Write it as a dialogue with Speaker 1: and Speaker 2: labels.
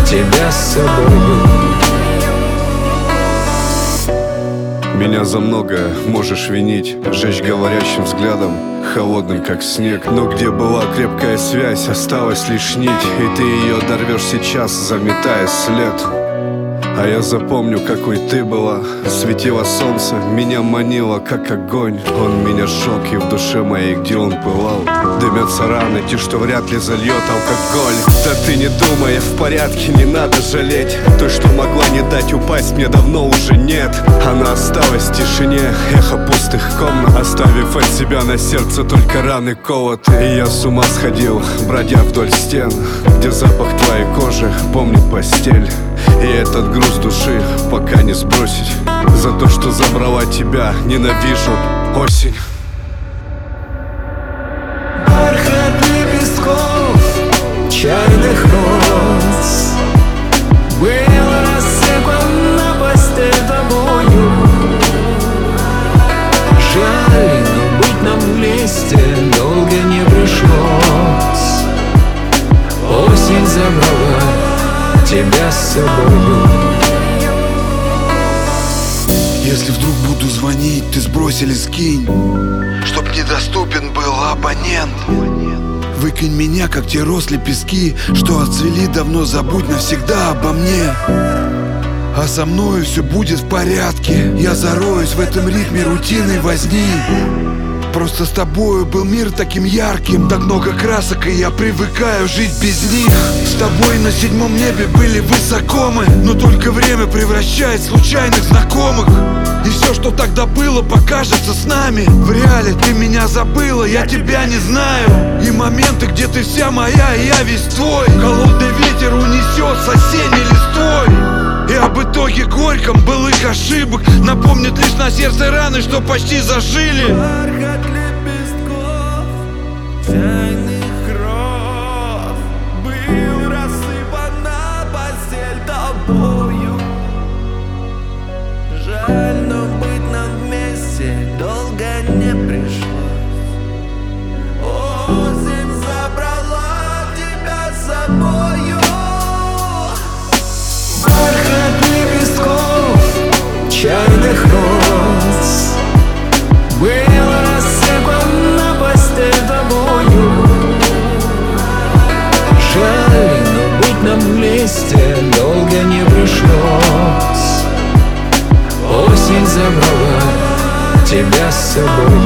Speaker 1: тебя с собою.
Speaker 2: Меня за многое можешь винить, жечь говорящим взглядом, холодным как снег. Но где была крепкая связь, осталась лишь нить, и ты ее дорвешь сейчас, заметая след. А я запомню, какой ты была. Светило солнце, меня манило, как огонь. Он меня сжег, и в душе моей, где он пылал, дымятся раны, те, что вряд ли зальет алкоголь. Да ты не думай, в порядке, не надо жалеть. Той, что могла не дать упасть, мне давно уже нет. Она осталась в тишине, эхо пустых комнат, оставив от себя на сердце только раны колоты. И я с ума сходил, бродя вдоль стен, где запах твоей кожи помнит постель. И этот груз души пока не сбросить. За то, что забрала тебя, ненавижу осень.
Speaker 1: Бархат лепестков чайных роз был рассыпан на постель тобою. Жаль, но быть нам вместе долго не пришлось. Осень забрала тебя с собою.
Speaker 3: Если вдруг буду звонить, ты сбрось или скинь, чтоб недоступен был абонент. Выкинь меня, как те росли пески, что отцвели давно, забудь навсегда обо мне. А со мною все будет в порядке. Я зароюсь в этом ритме рутинной возни. Просто с тобою был мир таким ярким, так много красок, и я привыкаю жить без них. С тобой на седьмом небе были высоко мы, но только время превращает случайных знакомых. И все, что тогда было, покажется с нами. В реале ты меня забыла, я тебя не знаю. И моменты, где ты вся моя, и я весь твой, холодный ветер унесет с осенней листвой. И об итоге горьком былых ошибок напомнит лишь на сердце раны, что почти зажили.
Speaker 1: Бархат лепестков чайных роз был рассыпан на постель тобою. Жаль, но быть нам вместе долго не пришлось. Осень забрала тебя с собою. Бархат лепестков чайных роз был рассыпан на постель тобою. Жаль, но быть нам вместе долго не пришлось. Осень забрала тебя с собой.